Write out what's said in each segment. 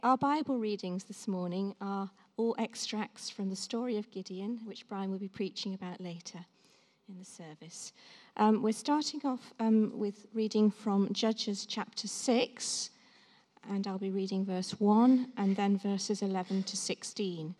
Our Bible readings this morning are all extracts from the story of Gideon, which Brian will be preaching about later in the service. We're starting off with reading from Judges chapter 6, and I'll be reading verse 1 and then verses 11 to 16.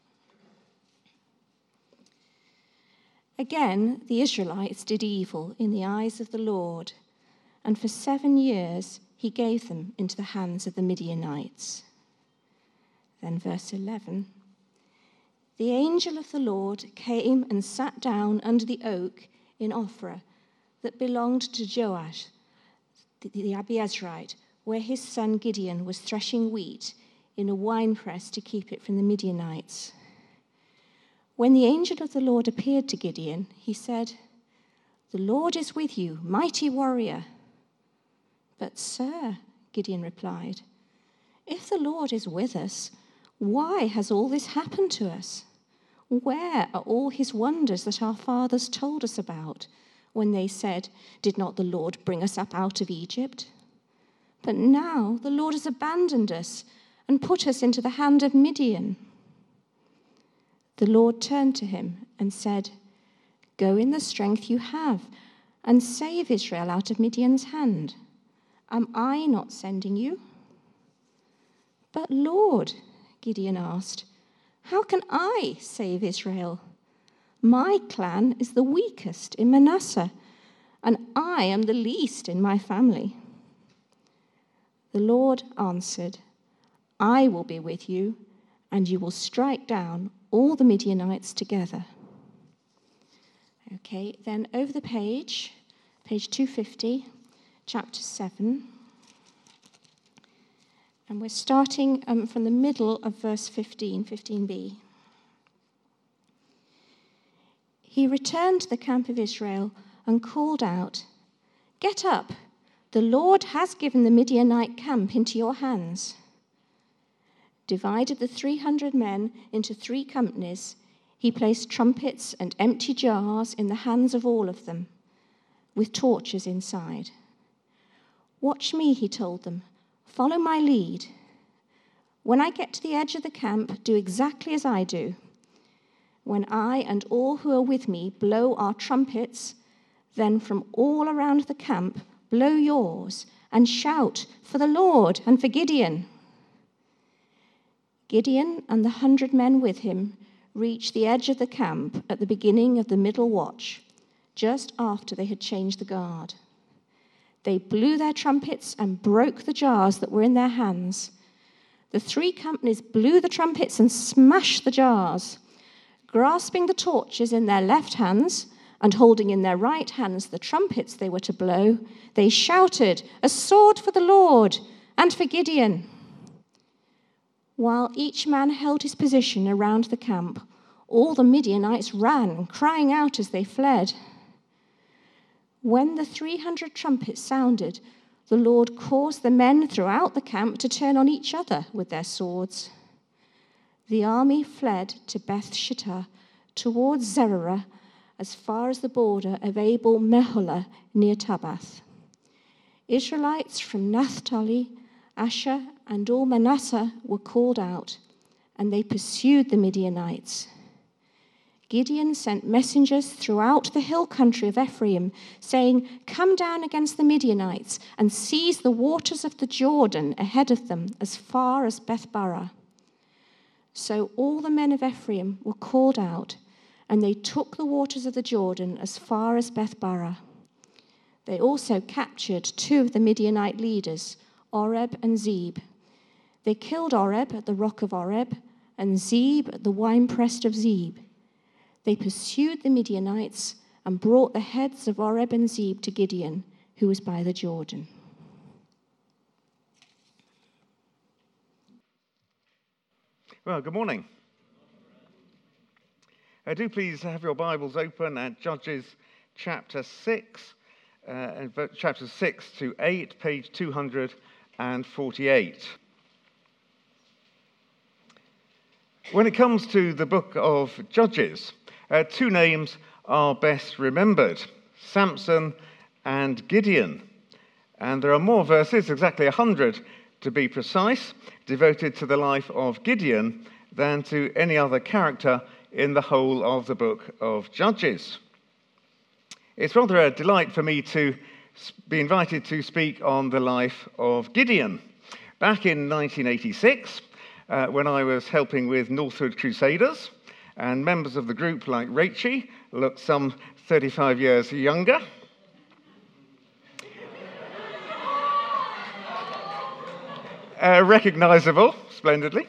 Again, the Israelites did evil in the eyes of the Lord, and for 7 years he gave them into the hands of the Midianites. Then verse 11, the angel of the Lord came and sat down under the oak in Ophrah that belonged to Joash, the Abiezrite, where his son Gideon was threshing wheat in a winepress to keep it from the Midianites. When the angel of the Lord appeared to Gideon, he said, "The Lord is with you, mighty warrior." "But sir," Gideon replied, "if the Lord is with us, why has all this happened to us? Where are all his wonders that our fathers told us about when they said, 'Did not the Lord bring us up out of Egypt?' But now the Lord has abandoned us and put us into the hand of Midian." The Lord turned to him and said, "Go in the strength you have and save Israel out of Midian's hand. Am I not sending you?" "But Lord," Gideon asked, "how can I save Israel? My clan is the weakest in Manasseh, and I am the least in my family." The Lord answered, "I will be with you, and you will strike down all the Midianites together." Okay, then over the page 250, chapter 7. And we're starting from the middle of verse 15b. He returned to the camp of Israel and called out, "Get up, the Lord has given the Midianite camp into your hands." Divided the 300 men into 3 companies, he placed trumpets and empty jars in the hands of all of them, with torches inside. "Watch me," he told them. "Follow my lead. When I get to the edge of the camp, do exactly as I do. When I and all who are with me blow our trumpets, then from all around the camp blow yours and shout for the Lord and for Gideon." Gideon and the 100 men with him reached the edge of the camp at the beginning of the middle watch, just after they had changed the guard. They blew their trumpets and broke the jars that were in their hands. The 3 companies blew the trumpets and smashed the jars. Grasping the torches in their left hands and holding in their right hands the trumpets they were to blow, they shouted, "A sword for the Lord and for Gideon." While each man held his position around the camp, all the Midianites ran, crying out as they fled. When the 300 trumpets sounded, the Lord caused the men throughout the camp to turn on each other with their swords. The army fled to Beth Shittah towards Zererah as far as the border of Abel Meholah near Tabbath. Israelites from Naphtali, Asher, and all Manasseh were called out, and they pursued the Midianites. Gideon sent messengers throughout the hill country of Ephraim, saying, "Come down against the Midianites and seize the waters of the Jordan ahead of them as far as Beth-barah." So all the men of Ephraim were called out, and they took the waters of the Jordan as far as Beth-barah. They also captured 2 of the Midianite leaders, Oreb and Zeb. They killed Oreb at the rock of Oreb and Zeb at the winepress of Zeb. They pursued the Midianites and brought the heads of Oreb and Zeb to Gideon, who was by the Jordan. Well, good morning. Do please have your Bibles open at Judges chapter 6, chapters 6 to 8, page 248. When it comes to the book of Judges, 2 names are best remembered: Samson and Gideon. And there are more verses, exactly 100, to be precise, devoted to the life of Gideon than to any other character in the whole of the book of Judges. It's rather a delight for me to be invited to speak on the life of Gideon. Back in 1986, when I was helping with Northwood Crusaders, and members of the group like Rachie looked some 35 years younger. Recognisable, splendidly.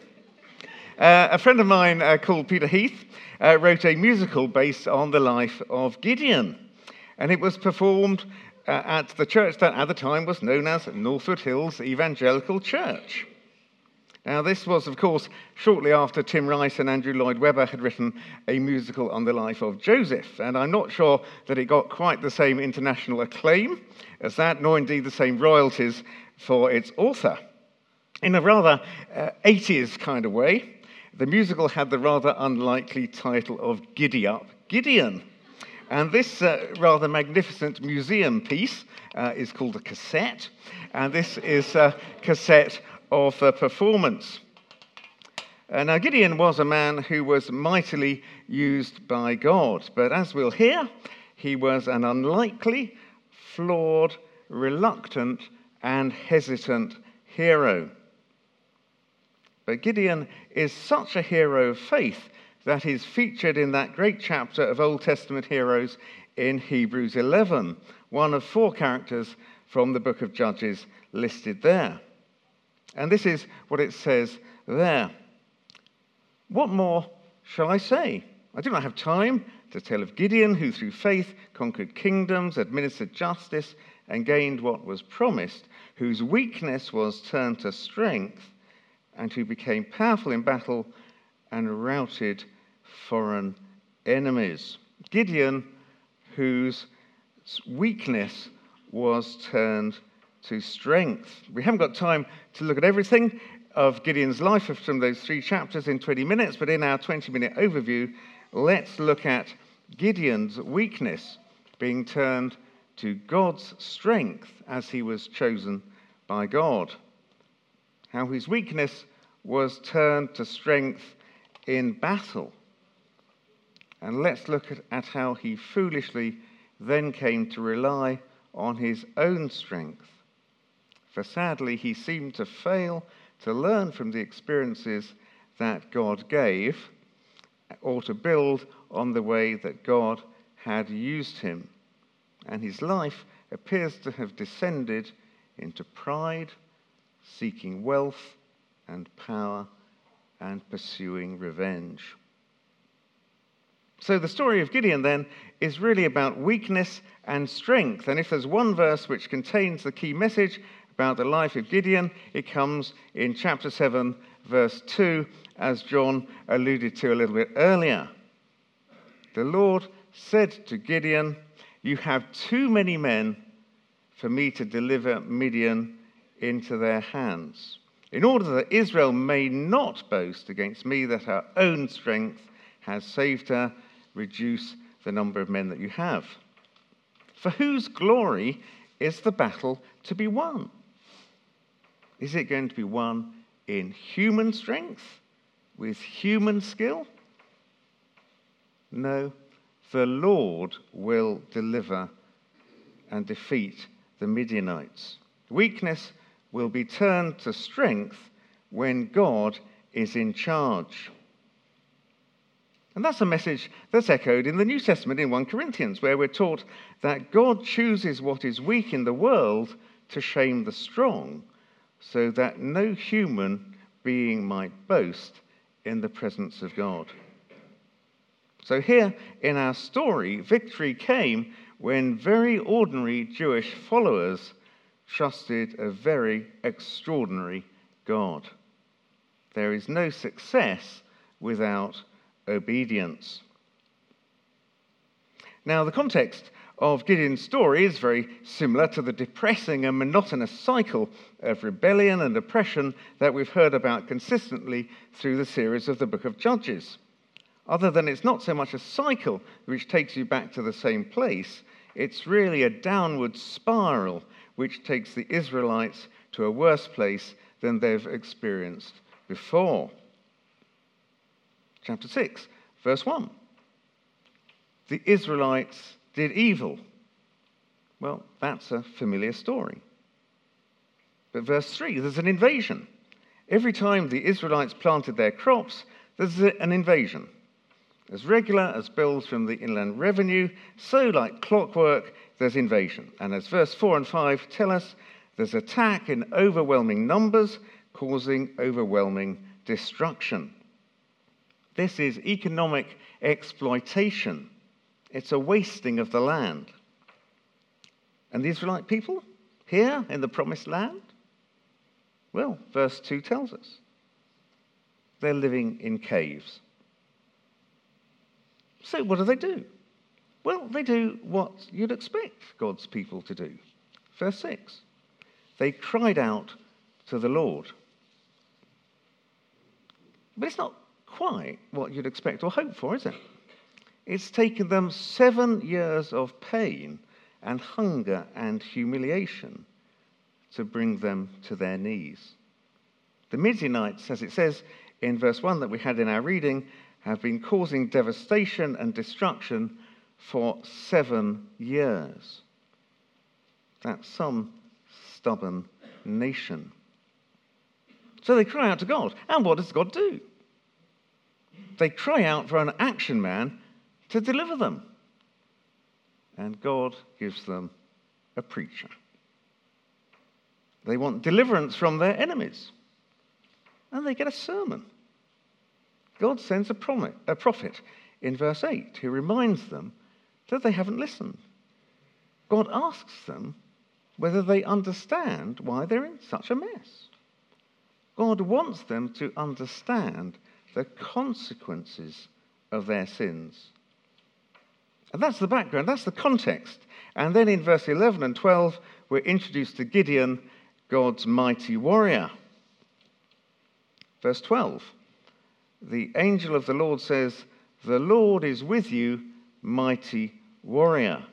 A friend of mine called Peter Heath wrote a musical based on the life of Gideon. And it was performed at the church that at the time was known as Northwood Hills Evangelical Church. Now, this was, of course, shortly after Tim Rice and Andrew Lloyd Webber had written a musical on the life of Joseph. And I'm not sure that it got quite the same international acclaim as that, nor indeed the same royalties for its author. In a rather 80s kind of way, the musical had the rather unlikely title of Giddy Up, Gideon. And this rather magnificent museum piece is called a cassette, and this is a cassette of the performance. Now, Gideon was a man who was mightily used by God, but as we'll hear, he was an unlikely, flawed, reluctant, and hesitant hero. But Gideon is such a hero of faith that is featured in that great chapter of Old Testament heroes in Hebrews 11, one of 4 characters from the book of Judges listed there. And this is what it says there. What more shall I say? I do not have time to tell of Gideon, who through faith conquered kingdoms, administered justice, and gained what was promised, whose weakness was turned to strength, and who became powerful in battle and routed foreign enemies. Gideon, whose weakness was turned to strength. We haven't got time to look at everything of Gideon's life from those 3 chapters in 20 minutes, but in our 20-minute overview, let's look at Gideon's weakness being turned to God's strength as he was chosen by God. How his weakness was turned to strength in battle. And let's look at how he foolishly then came to rely on his own strength. For sadly, he seemed to fail to learn from the experiences that God gave, or to build on the way that God had used him. And his life appears to have descended into pride, seeking wealth and power, and pursuing revenge. So the story of Gideon then is really about weakness and strength. And if there's one verse which contains the key message about the life of Gideon, it comes in chapter 7, verse 2, as John alluded to a little bit earlier. The Lord said to Gideon, "You have too many men for me to deliver Midian into their hands, in order that Israel may not boast against me that her own strength has saved her. Reduce the number of men that you have. For whose glory is the battle to be won? Is it going to be won in human strength, with human skill? No, the Lord will deliver and defeat the Midianites. Weakness will be turned to strength when God is in charge." And that's a message that's echoed in the New Testament in 1 Corinthians, where we're taught that God chooses what is weak in the world to shame the strong, so that no human being might boast in the presence of God. So here in our story, victory came when very ordinary Jewish followers trusted a very extraordinary God. There is no success without obedience. Now, the context of Gideon's story is very similar to the depressing and monotonous cycle of rebellion and oppression that we've heard about consistently through the series of the book of Judges. Other than it's not so much a cycle which takes you back to the same place, it's really a downward spiral which takes the Israelites to a worse place than they've experienced before. Chapter 6, verse 1. The Israelites did evil. Well, that's a familiar story. But verse 3, there's an invasion. Every time the Israelites planted their crops, there's an invasion. As regular as bills from the Inland Revenue, so like clockwork, there's invasion. And as verse 4 and 5 tell us, there's attack in overwhelming numbers, causing overwhelming destruction. This is economic exploitation. It's a wasting of the land. And the Israelite people here in the promised land? Well, verse 2 tells us. They're living in caves. So what do? Well, they do what you'd expect God's people to do. Verse 6. They cried out to the Lord. But it's not quite what you'd expect or hope for, is it? It's taken them 7 years of pain and hunger and humiliation to bring them to their knees. The Midianites, as it says in verse 1 that we had in our reading, have been causing devastation and destruction for 7 years. That's some stubborn nation. So they cry out to God. And what does God do? They cry out for an action man to deliver them. And God gives them a preacher. They want deliverance from their enemies. And they get a sermon. God sends a prophet in verse 8 who reminds them that they haven't listened. God asks them whether they understand why they're in such a mess. God wants them to understand the consequences of their sins. And that's the background, that's the context. And then in verse 11 and 12, we're introduced to Gideon, God's mighty warrior. Verse 12, the angel of the Lord says, "The Lord is with you, mighty warrior."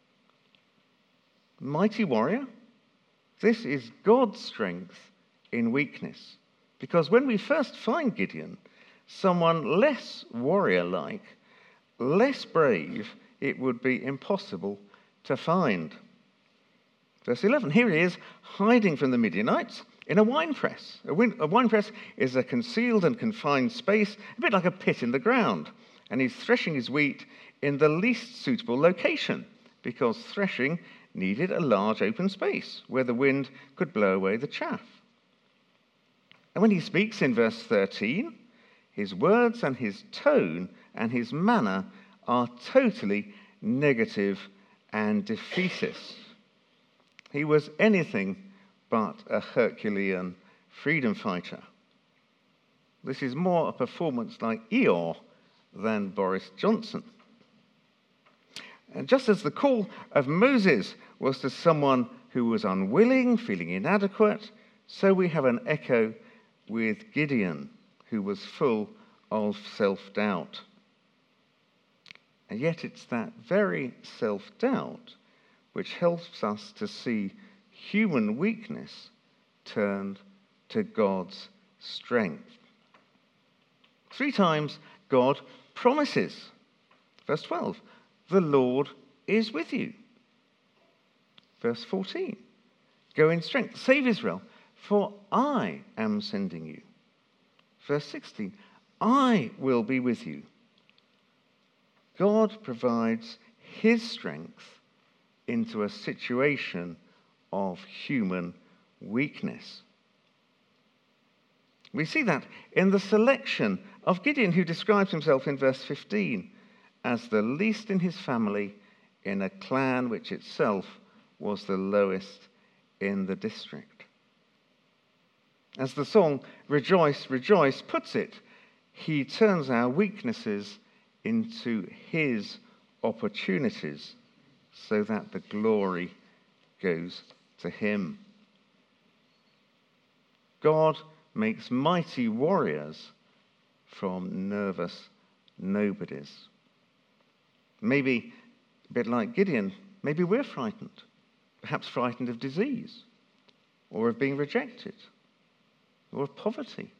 Mighty warrior? This is God's strength in weakness. Because when we first find Gideon, someone less warrior-like, less brave, it would be impossible to find. Verse 11, here he is hiding from the Midianites in a winepress. A winepress is a concealed and confined space, a bit like a pit in the ground. And he's threshing his wheat in the least suitable location because threshing needed a large open space where the wind could blow away the chaff. And when he speaks in verse 13, his words and his tone and his manner are totally negative and defeatist. He was anything but a Herculean freedom fighter. This is more a performance like Eeyore than Boris Johnson. And just as the call of Moses was to someone who was unwilling, feeling inadequate, so we have an echo with Gideon, who was full of self-doubt. And yet it's that very self-doubt which helps us to see human weakness turned to God's strength. 3 times God promises. Verse 12, the Lord is with you. Verse 14, go in strength, save Israel, for I am sending you. Verse 16, I will be with you. God provides his strength into a situation of human weakness. We see that in the selection of Gideon, who describes himself in verse 15 as the least in his family in a clan which itself was the lowest in the district. As the song Rejoice, Rejoice puts it, he turns our weaknesses into his opportunities so that the glory goes to him. God makes mighty warriors from nervous nobodies. Maybe a bit like Gideon, maybe we're frightened, perhaps frightened of disease or of being rejected or of poverty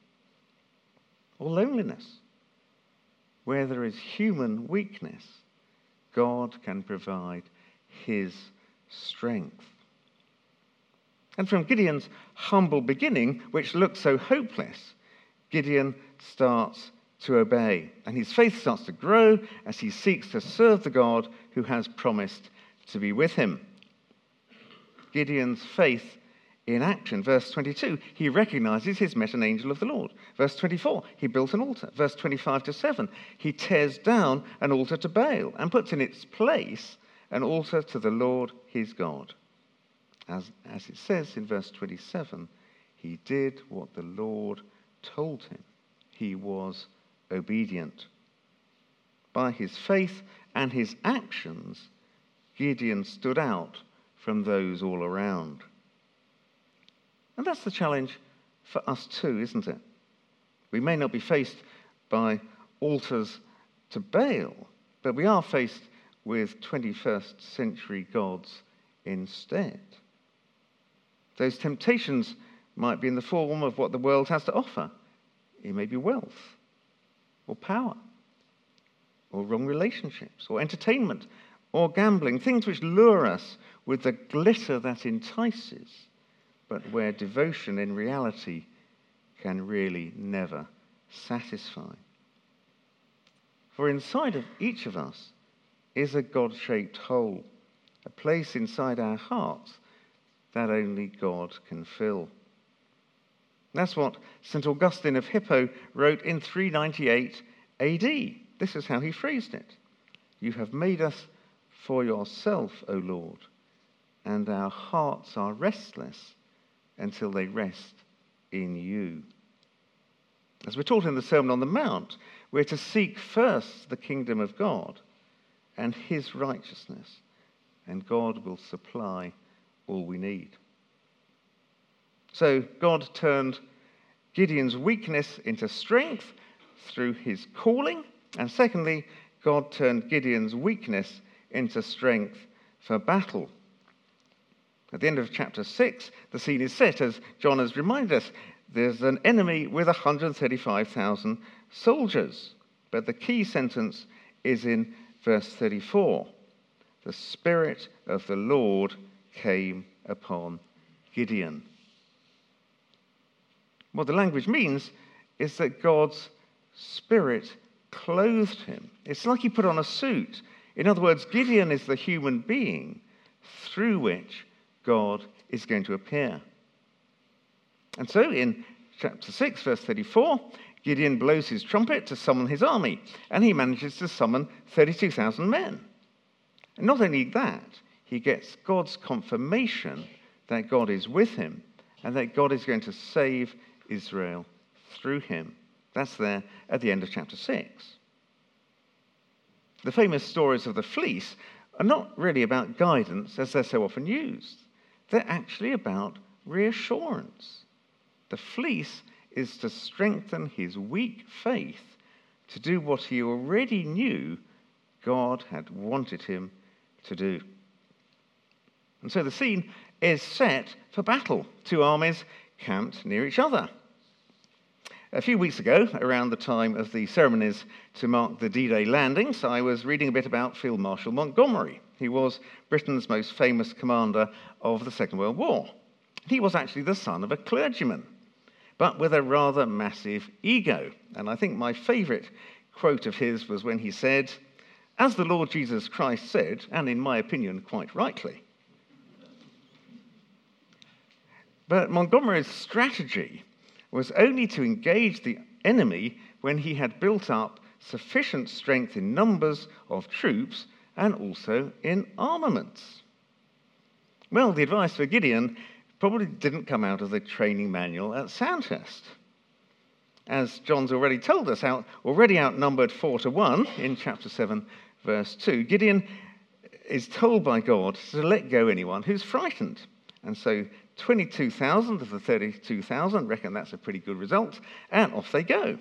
or loneliness. Where there is human weakness, God can provide his strength. And from Gideon's humble beginning, which looked so hopeless, Gideon starts to obey. And his faith starts to grow as he seeks to serve the God who has promised to be with him. Gideon's faith in action. Verse 22, he recognizes he's met an angel of the Lord. Verse 24, he built an altar. Verse 25-7, he tears down an altar to Baal and puts in its place an altar to the Lord his God. As it says in verse 27, he did what the Lord told him. He was obedient. By his faith and his actions, Gideon stood out from those all around. And that's the challenge for us too, isn't it? We may not be faced by altars to Baal, but we are faced with 21st century gods instead. Those temptations might be in the form of what the world has to offer. It may be wealth, or power, or wrong relationships, or entertainment, or gambling, things which lure us with the glitter that entices, but where devotion in reality can really never satisfy. For inside of each of us is a God-shaped hole, a place inside our hearts that only God can fill. That's what St. Augustine of Hippo wrote in 398 AD. This is how he phrased it. You have made us for yourself, O Lord, and our hearts are restless until they rest in you. As we're taught in the Sermon on the Mount, we're to seek first the kingdom of God and his righteousness, and God will supply all we need. So God turned Gideon's weakness into strength through his calling, and secondly, God turned Gideon's weakness into strength for battle. At the end of chapter 6, the scene is set, as John has reminded us. There's an enemy with 135,000 soldiers. But the key sentence is in verse 34. The Spirit of the Lord came upon Gideon. What the language means is that God's Spirit clothed him. It's like he put on a suit. In other words, Gideon is the human being through which God is going to appear. And so in chapter 6, verse 34, Gideon blows his trumpet to summon his army, and he manages to summon 32,000 men. And not only that, he gets God's confirmation that God is with him and that God is going to save Israel through him. That's there at the end of chapter 6. The famous stories of the fleece are not really about guidance, as they're so often used. They're actually about reassurance. The fleece is to strengthen his weak faith to do what he already knew God had wanted him to do. And so the scene is set for battle. Two armies camped near each other. A few weeks ago, around the time of the ceremonies to mark the D-Day landings, I was reading a bit about Field Marshal Montgomery. He was Britain's most famous commander of the Second World War. He was actually the son of a clergyman, but with a rather massive ego. And I think my favourite quote of his was when he said, "As the Lord Jesus Christ said, and in my opinion quite rightly." But Montgomery's strategy was only to engage the enemy when he had built up sufficient strength in numbers of troops and also in armaments. Well, the advice for Gideon probably didn't come out of the training manual at Sandhurst. As John's already told us, already outnumbered 4-1 in chapter 7, verse 2, Gideon is told by God to let go anyone who's frightened. And so 22,000 of the 32,000 reckon that's a pretty good result, and off they go.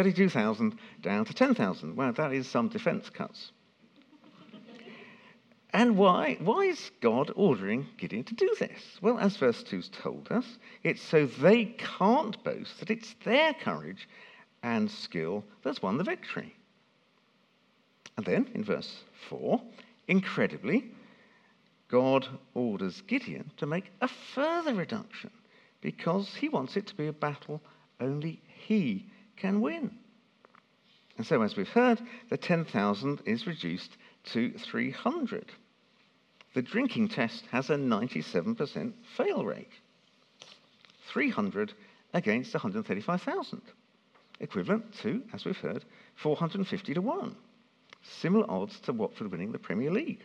32,000 down to 10,000. Well, that is some defence cuts. And why? Why is God ordering Gideon to do this? Well, as verse 2's told us, it's so they can't boast that it's their courage and skill that's won the victory. And then in verse 4, incredibly, God orders Gideon to make a further reduction because he wants it to be a battle only he can win. And so, as we've heard, the 10,000 is reduced to 300. The drinking test has a 97% fail rate. 300 against 135,000. Equivalent to, as we've heard, 450 to 1. Similar odds to Watford winning the Premier League.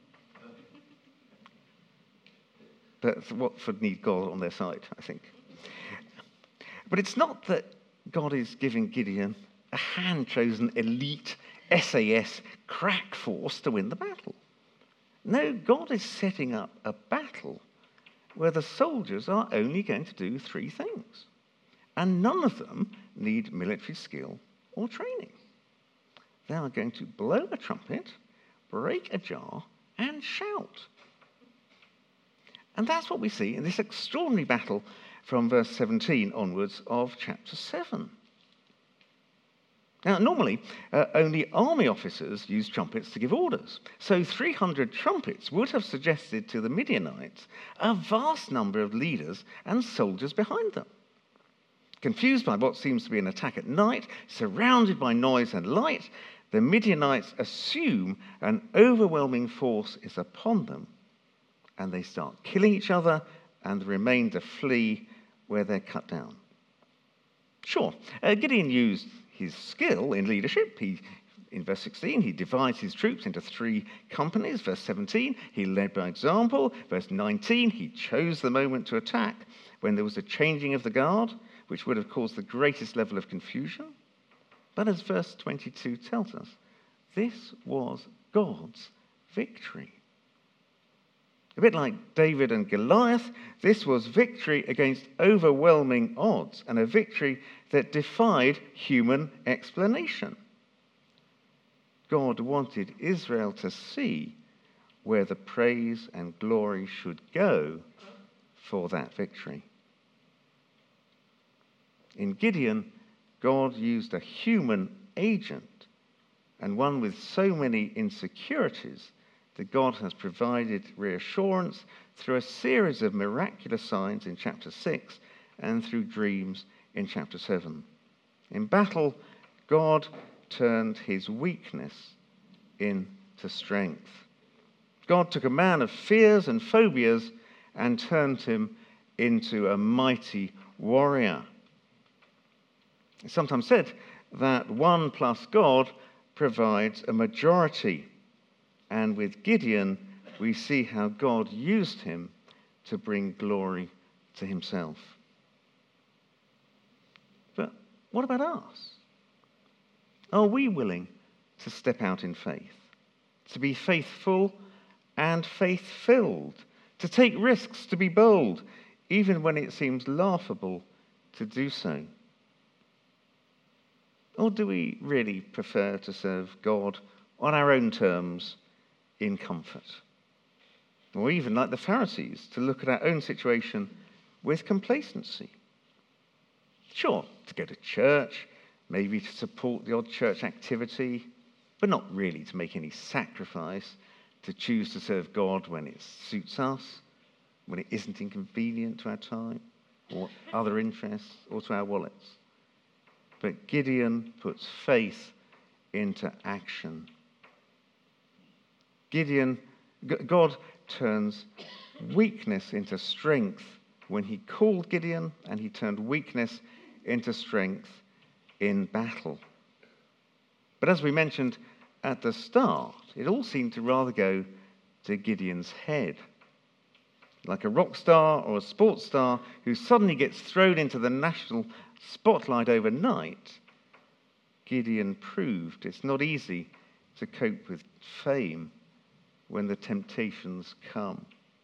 But Watford need God on their side, I think. But it's not that God is giving Gideon a hand-chosen elite SAS crack force to win the battle. No, God is setting up a battle where the soldiers are only going to do 3 things. And none of them need military skill or training. They are going to blow a trumpet, break a jar, and shout. And that's what we see in this extraordinary battle from verse 17 onwards of chapter 7. Now, normally, only army officers use trumpets to give orders. So 300 trumpets would have suggested to the Midianites a vast number of leaders and soldiers behind them. Confused by what seems to be an attack at night, surrounded by noise and light, the Midianites assume an overwhelming force is upon them, and they start killing each other, and the remainder flee where they're cut down. Sure, Gideon used his skill in leadership. In verse 16, he divides his troops into 3 companies. Verse 17, he led by example. Verse 19, he chose the moment to attack when there was a changing of the guard, which would have caused the greatest level of confusion. But as verse 22 tells us, this was God's victory. A bit like David and Goliath, this was victory against overwhelming odds and a victory that defied human explanation. God wanted Israel to see where the praise and glory should go for that victory. In Gideon, God used a human agent and one with so many insecurities that God has provided reassurance through a series of miraculous signs in chapter 6 and through dreams in chapter 7. In battle, God turned his weakness into strength. God took a man of fears and phobias and turned him into a mighty warrior. It's sometimes said that 1 plus God provides a majority. And with Gideon, we see how God used him to bring glory to himself. But what about us? Are we willing to step out in faith, to be faithful and faith-filled, to take risks, to be bold, even when it seems laughable to do so? Or do we really prefer to serve God on our own terms, in comfort? Or even like the Pharisees, to look at our own situation with complacency? Sure, to go to church, maybe to support the odd church activity, but not really to make any sacrifice, to choose to serve God when it suits us, when it isn't inconvenient to our time, or other interests, or to our wallets. But Gideon puts faith into action. God turns weakness into strength when he called Gideon, and he turned weakness into strength in battle. But as we mentioned at the start, it all seemed to rather go to Gideon's head. Like a rock star or a sports star who suddenly gets thrown into the national spotlight overnight, Gideon proved it's not easy to cope with fame when the temptations come.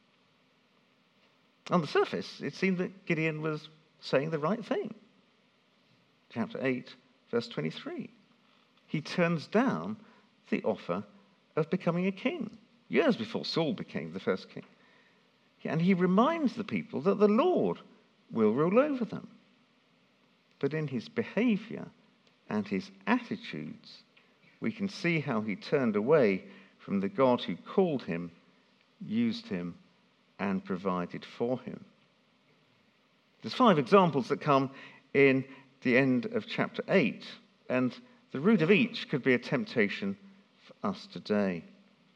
On the surface, it seemed that Gideon was saying the right thing. Chapter 8, verse 23. He turns down the offer of becoming a king. years before Saul became the first king. And he reminds the people that the Lord will rule over them. But in his behavior and his attitudes, we can see how he turned away from the God who called him, used him, and provided for him. There's 5 examples that come in the end of chapter 8, and the root of each could be a temptation for us today.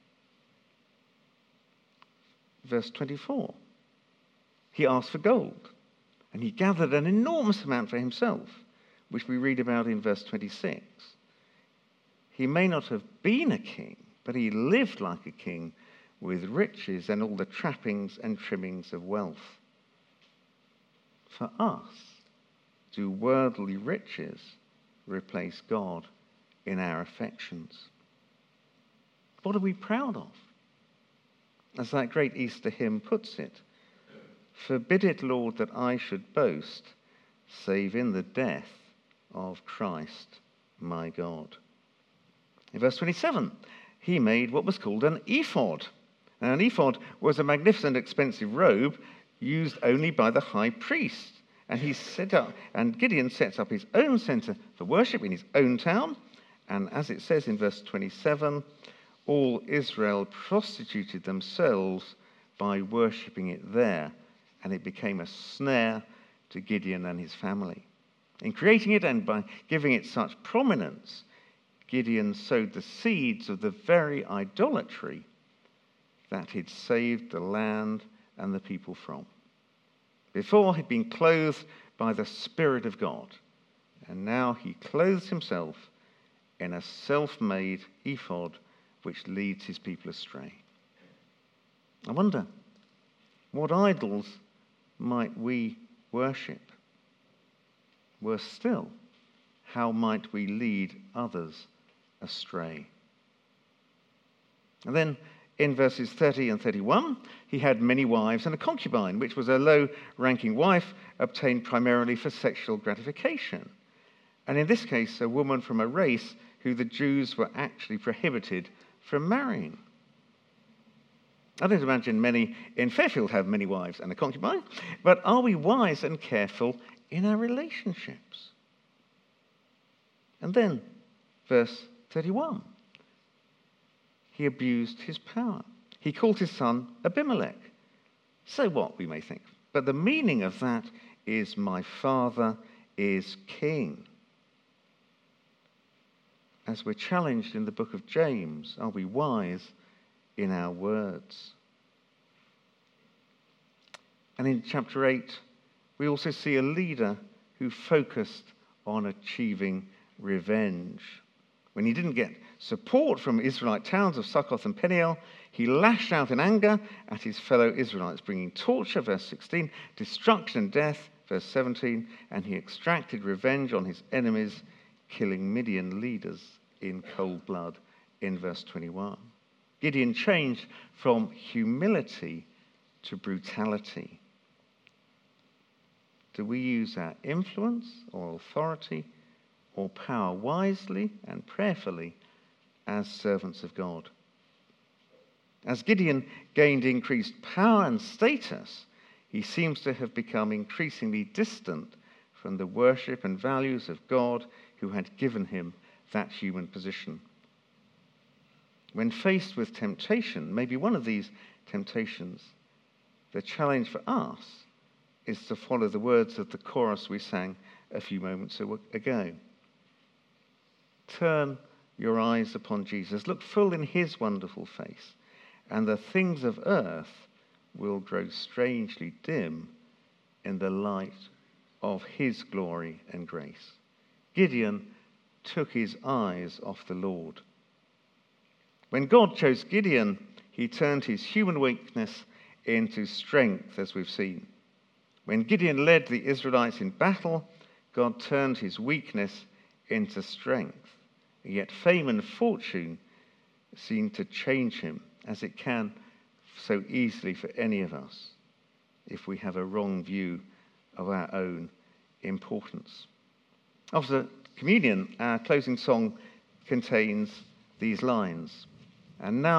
Verse 24, he asked for gold, and he gathered an enormous amount for himself, which we read about in verse 26. He may not have been a king, but he lived like a king with riches and all the trappings and trimmings of wealth. For us, do worldly riches replace God in our affections? What are we proud of? As that great Easter hymn puts it, forbid it, Lord, that I should boast, save in the death of Christ my God. In verse 27, he made what was called an ephod. Now, an ephod was a magnificent, expensive robe used only by the high priest. And Gideon sets up his own center for worship in his own town. And as it says in verse 27, all Israel prostituted themselves by worshipping it there, and it became a snare to Gideon and his family. In creating it and by giving it such prominence, Gideon sowed the seeds of the very idolatry that he'd saved the land and the people from. Before, he'd been clothed by the Spirit of God, and now he clothes himself in a self-made ephod which leads his people astray. I wonder, what idols might we worship? Worse still, how might we lead others astray? And then in verses 30 and 31, he had many wives and a concubine, which was a low-ranking wife obtained primarily for sexual gratification. And in this case, a woman from a race who the Jews were actually prohibited from marrying. I don't imagine many in Fairfield have many wives and a concubine, but are we wise and careful in our relationships? And then, verse 31. He abused his power. He called his son Abimelech. So what, we may think. But the meaning of that is, my father is king. As we're challenged in the book of James, are we wise in our words? And in chapter 8, we also see a leader who focused on achieving revenge. When he didn't get support from Israelite towns of Succoth and Peniel, he lashed out in anger at his fellow Israelites, bringing torture, verse 16, destruction and death, verse 17, and he extracted revenge on his enemies, killing Midian leaders in cold blood, in verse 21. Gideon changed from humility to brutality. Do we use our influence or authority or power wisely and prayerfully as servants of God? As Gideon gained increased power and status, he seems to have become increasingly distant from the worship and values of God who had given him that human position. When faced with temptation, maybe one of these temptations, the challenge for us is to follow the words of the chorus we sang a few moments ago. Turn your eyes upon Jesus. Look full in his wonderful face, and the things of earth will grow strangely dim in the light of his glory and grace. Gideon took his eyes off the Lord. When God chose Gideon, he turned his human weakness into strength, as we've seen. When Gideon led the Israelites in battle, God turned his weakness into strength. Yet fame and fortune seem to change him, as it can so easily for any of us if we have a wrong view of our own importance. After communion, our closing song contains these lines. And now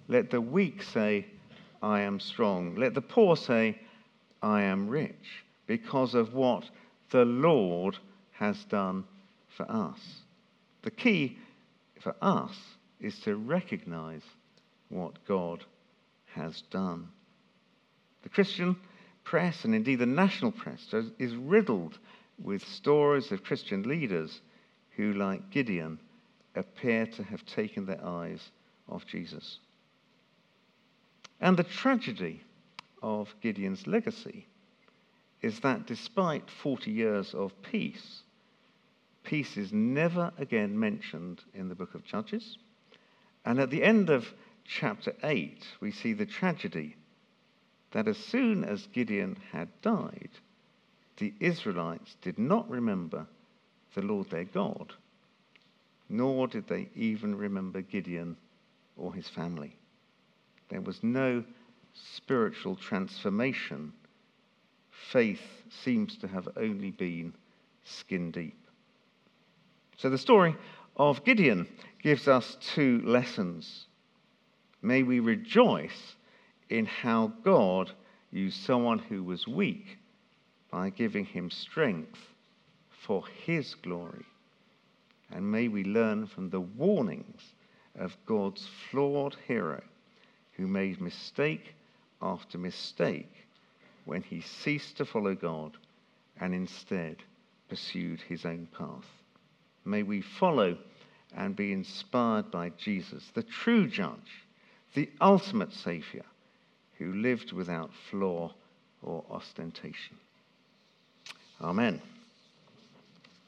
Let the weak say, I am strong. Let the poor say, I am rich, because of what the Lord has done for us. The key for us is to recognize what God has done. The Christian press, and indeed the national press, is riddled with stories of Christian leaders who, like Gideon, appear to have taken their eyes off Jesus. And the tragedy of Gideon's legacy is that despite 40 years of peace, peace is never again mentioned in the book of Judges. And at the end of chapter 8, we see the tragedy that as soon as Gideon had died, the Israelites did not remember the Lord their God, nor did they even remember Gideon or his family. There was no spiritual transformation. Faith seems to have only been skin deep. So the story of Gideon gives us two lessons. May we rejoice in how God used someone who was weak by giving him strength for his glory. And may we learn from the warnings of God's flawed hero who made mistake after mistake when he ceased to follow God and instead pursued his own path. May we follow and be inspired by Jesus, the true judge, the ultimate Saviour, who lived without flaw or ostentation. Amen.